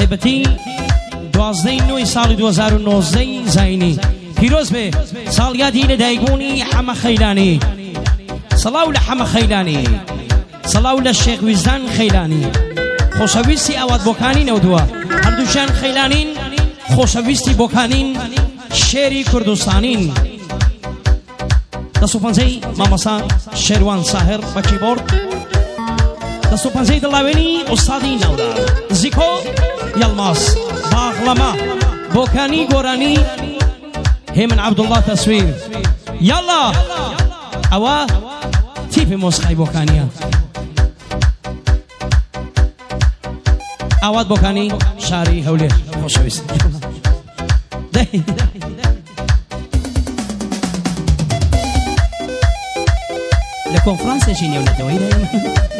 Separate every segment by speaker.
Speaker 1: بەتایبەتی 12 ساڵی 2019 زاینی پیرۆز بێ ساڵیادی لەدایکبوونی حەمە خەیلانی سەڵاو لە حەمە خەیلانی سەڵاو لە شێخ ویزدان خەیلانی خۆشەویستی ئاوات بۆکانی نەودووە هەردووشیان خەیلانین خۆشەویستی بۆکانین شێری کوردستانین 150 مامەسا شێروان ساهر بە کیبۆرد 150 دڵاوێنی ئوستادی ناودار زیکۆ یەڵماس باغڵەما بۆکانی گۆرانی هێمن عەبدوڵڵا تەسویر یاڵا ئەوە تیپی مۆسیقای بۆکانیە ئاوات بۆکانی شاری هەولێر خۆشەویست لە کۆنفرانسێکی نێونەتەوەی دایم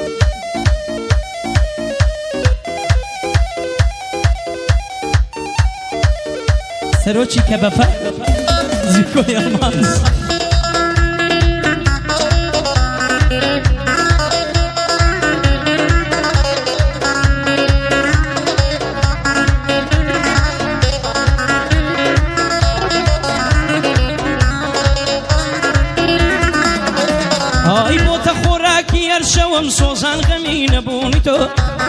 Speaker 1: سەرۆکی کەبەفە زیکۆ یەڵماس شەوم سۆزان غەمی نەبوونی تۆ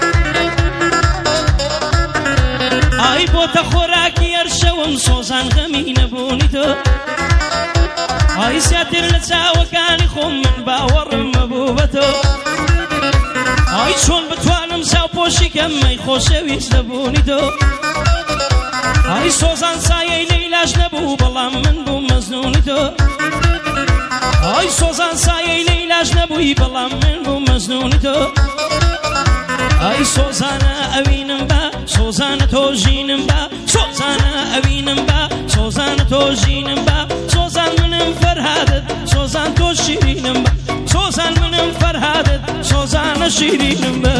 Speaker 1: ئای بۆتە خۆراکی هەر شەوم سۆزان غەمی نەبوونی تۆ ئای زیاتر لە چاوەکانی خۆم من باوەڕم مەبوو بە تۆ ئای چۆن بتوانم چاوپۆشی کەم مەی خۆشەویست نەبوونی تۆ ئای سۆزان سایەی لەیلاش نەبوو بەڵام من بوو مەزنوونی تۆ ئای سۆزان سایەی لەیلاش نەبووی بەڵام من بوو مەزنوونی تۆ ئای سۆزانە ئەوینم بە سۆزانە تۆ ژینم بە سۆزانە ئەوینم بە سۆزانە تۆ ژینم بە سۆزان منم فەرهادت سۆزان تۆ شیرینم بە سۆزان منم فەرهادت سۆزانە شیرینم بە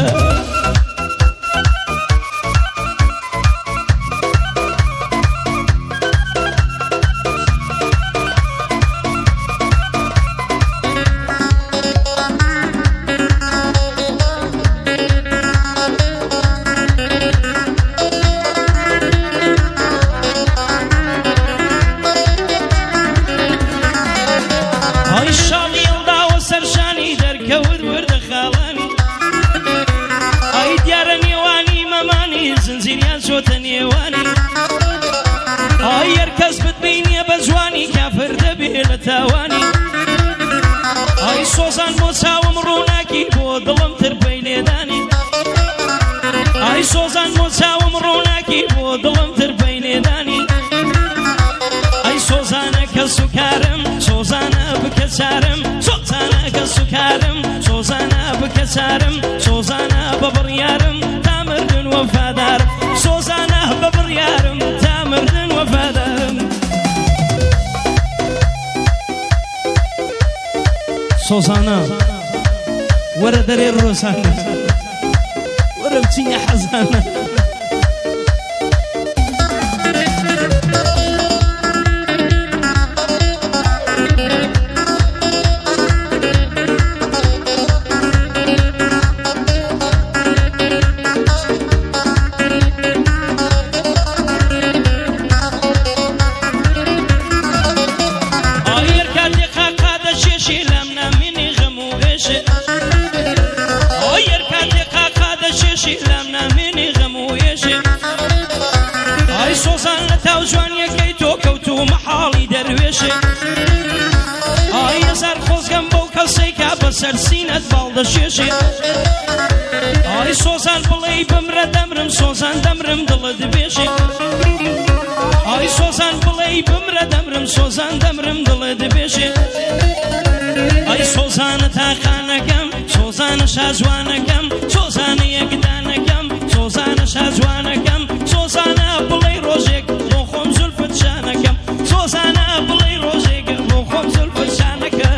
Speaker 1: ئای سۆزان بۆ چاوم ڕووناکی بۆ دڵم ترپەی لێدانی ئای سۆزان بۆ چاوم ڕووناکی بۆ دڵم ترپەی لێدانی ئای سۆزانە کە سوکارم سۆزانە بکە چارم سۆزانە کە سوکارم سۆزانە بکە چارم سۆزانە بە بڕیارم تا مردن وەفادارم سۆزانە بە بڕیارم تا مردن وەفادارم سۆزانە وەرە دەرێ ڕۆزانە وەرە بچینە حەزانە سەرسینەت باڵدەشێشێ ئای سۆزان بڵێ بمرە دەمرم سۆزان دەمرم دڵت بێشێ ئای سۆزان بڵێ بمرە دەمرم سۆزان دەمرم دڵت بێشێ ئای سۆزانە تاقانەکەم سۆزانە شازوانەکەم سۆزانە یەکدانەکەم سۆزانە شازوانەکەم سۆزانە بڵێ ڕۆژێک بۆ خۆم زولفت شانەکەم سۆزانە بڵێ ڕۆژێک بۆ خۆم زولفت شانەکەم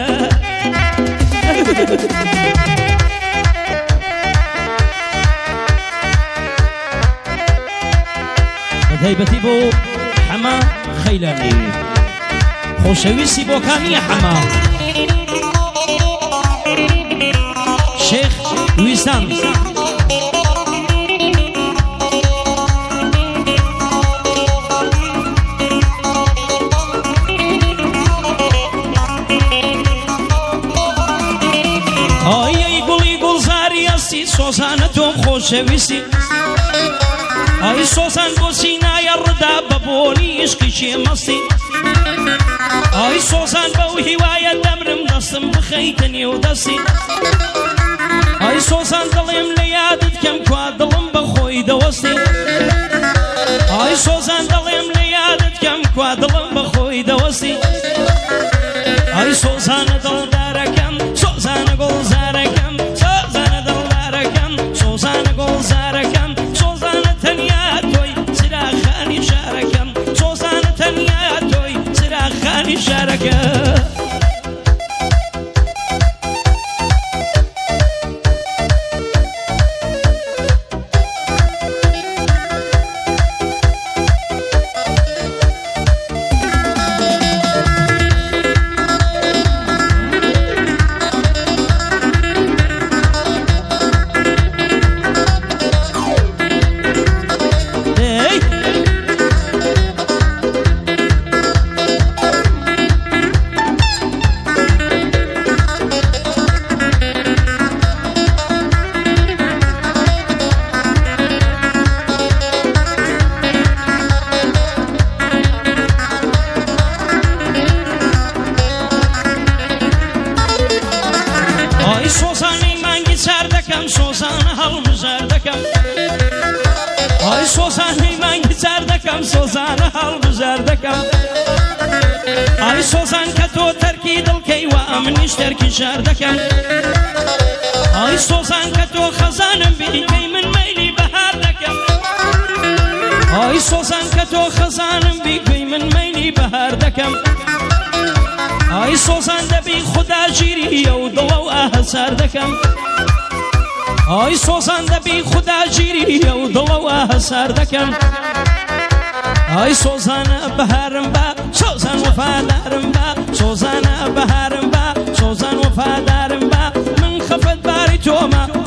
Speaker 1: بەتایبەتی بۆ حەمە خەیلانی خۆشەویستی بۆکانیە حەمە شێخ ویزدان سۆزانە تۆم خۆشەویستی ئای سۆزان بۆ سینایە ڕدا بە بۆنی عشقی شێمەستی ئای سۆزان بەو هیوایە دەمرم دەستم بخەیتە نێو دەستی ئای سۆزان دڵێم لە یادت کەم کوا دڵم بە خۆی دەوەستی ئای سۆزان دڵێم لە یادت کەم کوا دڵم بە خۆی دەوەستی ئای سۆزانە دڵدارەکەم سۆزانە گوڵزارەکەم سۆزانە دڵدارەکەم سۆزانە گوڵزارەکەم سۆزانە تەنیا تۆی چراغانی شارەکەم سۆزانە تەنیا تۆی چراغانی شارەکەم سۆزانە هەڵبژار دەکەم ئای سۆزانەی مانگی چار دەکەم سۆزانە هەڵبژار دەکەم ئای سۆزان کە تۆ تەرکی دڵکەی وە ئەمنیش تەرکی شار دەکەم ئای سۆزان کە تۆ خەزانم بیکەی من مەیلی بەهار دەکەم ئای سۆزان کە تۆ خەزانم بیکەی من مەیلی بەهار دەکەم ئای سۆزان دەبی خودا گیریە و دڵە و ئاهەسار دەکەم ئای سۆزان دەبی خودا گیریە و دڵە و ئاهەسار دەکەم ئای سۆزانە بەهارم بە سۆزان وەفادارم بە سۆزانە بەهارم بە سۆزان وەفادارم بە من خەفەت باری تۆمە